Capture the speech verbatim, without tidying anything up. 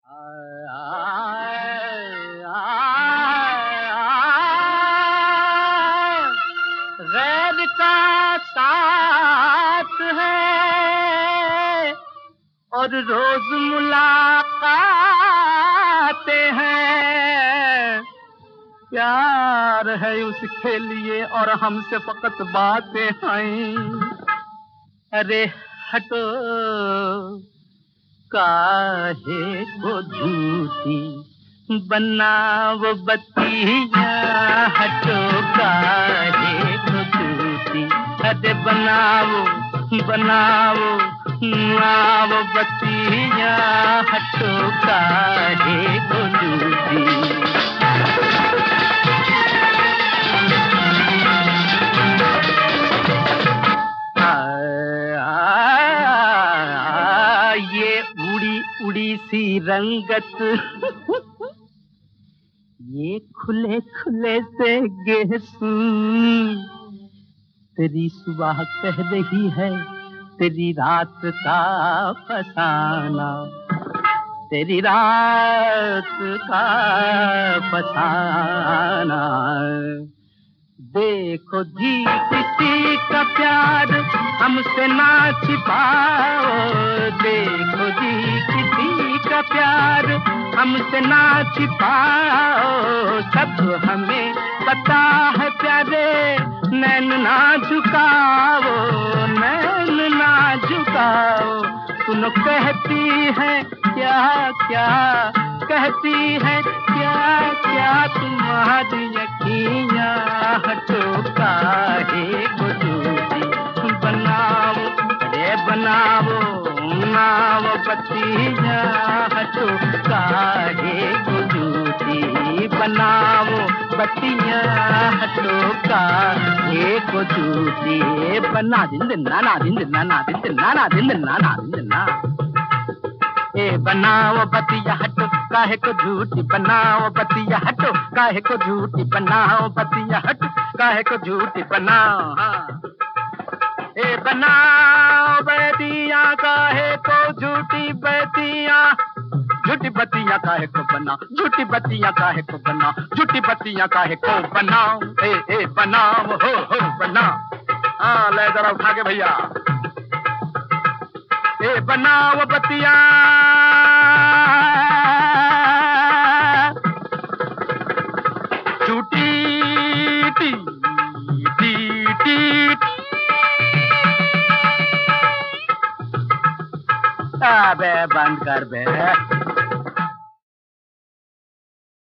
गैर का साथ है और रोज मुलाकातें हैं। प्यार है उसके लिए और हमसे फकत बातें हैं। अरे हटो काहे को झूठी बनाओ बत्तियाँ, हटो काहे को झूठी, अरे बनाओ बनाओ आओ बत्तियाँ, हटो काहे को झूठी। उड़ी सी रंगत ये खुले खुले से गेसू, तेरी सुबह कह रही है तेरी रात का फसाना, तेरी रात का फसाना। देखो जी किसी का प्यार हमसे ना छिपाओ, देखो जी किसी का प्यार हमसे ना छिपाओ, सब हमें पता है प्यारे, नैन ना झुकाओ, नैन ना झुकाओ। सुनो कहती है क्या क्या, कहती है क्या क्या तुम्हारी अखियाँ, हटो काहे को झूठी बनाओ, अरे बनाओ नाव बत्तियाँ, हटो काहे को झूठी बनाओ बत्तियाँ, हटो काहे को झूठी। बना दिन दिन ना ना दिन दिन ना ना दिन दिन ना ना दिन दिन ना ना दिन दिन ना। ए बनाओ बत्तियाँ हटो काहे को झूठी, बनाओ बत्तियाँ हटो काहे को झूठी, बनाओ बत्तियाँ हटो काहे को झूठी बनाओ। हाँ ए बनाओ बत्तियाँ काहे को झूठी बत्तियाँ, झूठी बत्तियाँ काहे को बनाओ, झूठी बत्तियाँ काहे को बनाओ, झूठी बत्तियाँ काहे को बनाओ। ए ए बनाओ हो हो बनाओ। हाँ ले जरा उठा के भैया। ए बनाओ बत्तियाँ झूठी टी टी टी, अबे बंद कर बे।